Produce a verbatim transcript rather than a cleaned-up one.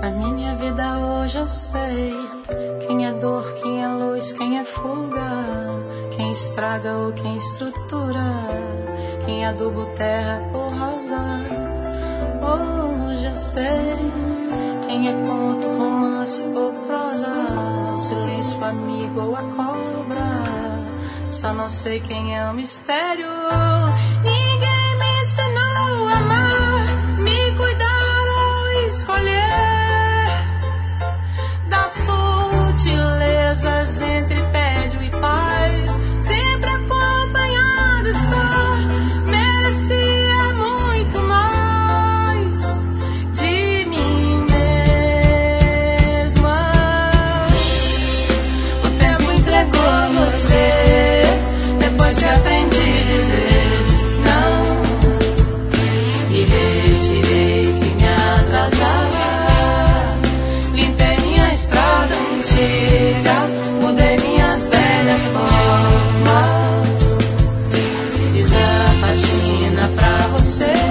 Na minha vida hoje eu sei quem é dor, quem é luz, quem é fuga, quem estraga ou quem estrutura, quem aduba terra ou rosa. Hoje eu sei quem é conto, romance ou prosa, o silêncio, amigo ou a cobra. Só não sei quem é o mistério. Ninguém me ensinou a amar, me cuidar ou escolher das sutilezas entre tédio e paz, sempre acompanhado e só. Merecia muito mais de mim mesma. O tempo entregou a você, depois que aprendi a dizer não, e retirei que me atrasava. Limpei minha estrada antiga, mudei minhas velhas formas, fiz a faxina pra você.